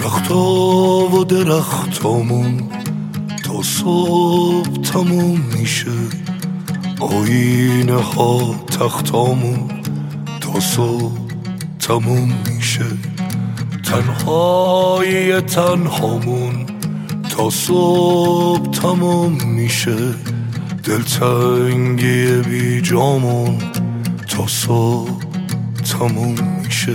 رختا و درختامون تا صبح تموم میشه، آینه ها تختامون تا صبح تموم میشه، تنهایی تنهامون تا صبح تموم میشه، دلتنگی بی جامون تا صبح تموم میشه.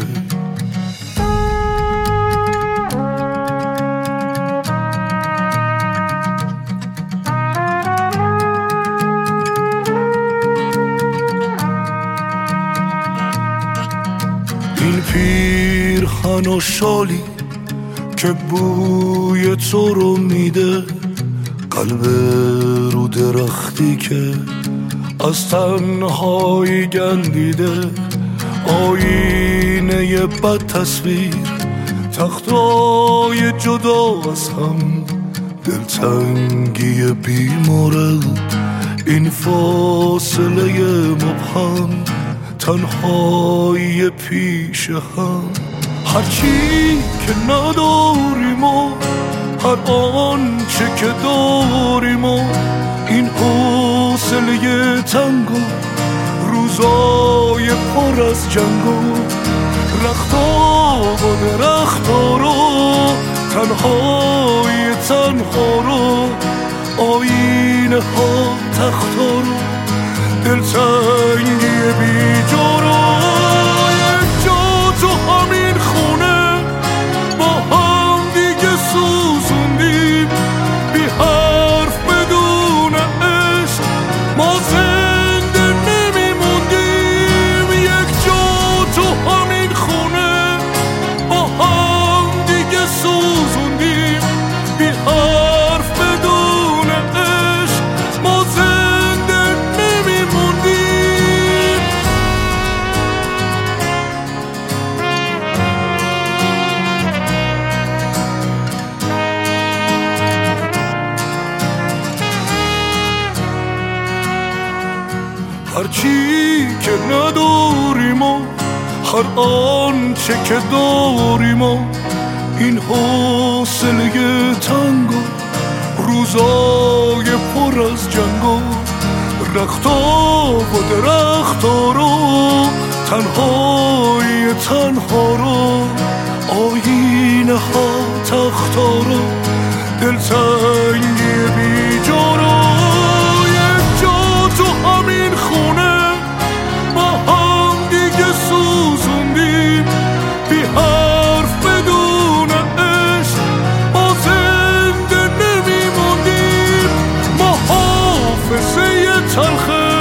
این پیرهن و شالی که بوی تو رو میده، قلب رو درختی که از تنهایی گندیده، آینه بد تصویر، تختای جدا از هم، دلتنگی بیمورد، این فاصله مبهم، تنهایی پیش هم. هرچی که نداریم و هر آنچه که داریم و این حوصله تنگ و روزای پر از جنگ و رختا و درختا رو، تنهای تنها رو، آینه ها تختا رو، دلتنگی بی جا رو. یک جا تو همین خونه با هم دیگه سوزوندیم، بی حرف بدون عشق ما زنده نمیموندیم. یک جا تو همین خونه با هم دیگه سوزوندیم، بی حرف بدون عشق ما زنده نمیموندیم. هرچی که نداریم و هر آنچه که داریم و این حوصله تنگ و روزای پر از جنگ و رختا و درختا رو، تنهای تنها رو، آینه ها تختا رو، دلتنگی بی جا رو. یک جا تو همین خونه با هم دیگه سوزوندیم، بی حرف بدون عشق ما زنده نمیموندیم. ما حافظه تلخه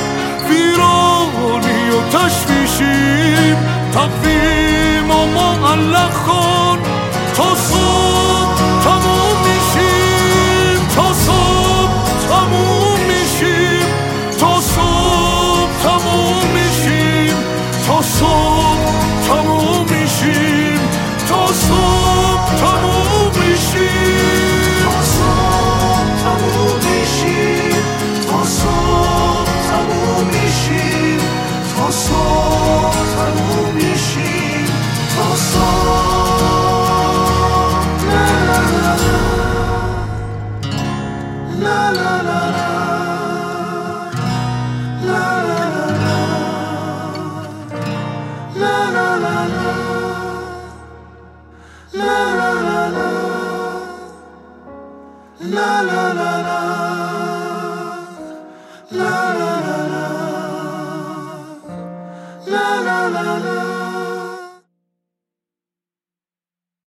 ویرانی و تشویشیم، تقویم و معلق کن تا صبح تموم میشیم، تا صبح تموم میشیم، تا صبح تموم میشیم، تا صبح تموم میشیم، تا صبح تموم میشیم، تا صبح تموم میشیم، تا صبح تموم میشیم، تا صبح تموم میشیم، تا صبح. لا لا لا لا لا لا لا لا لا لا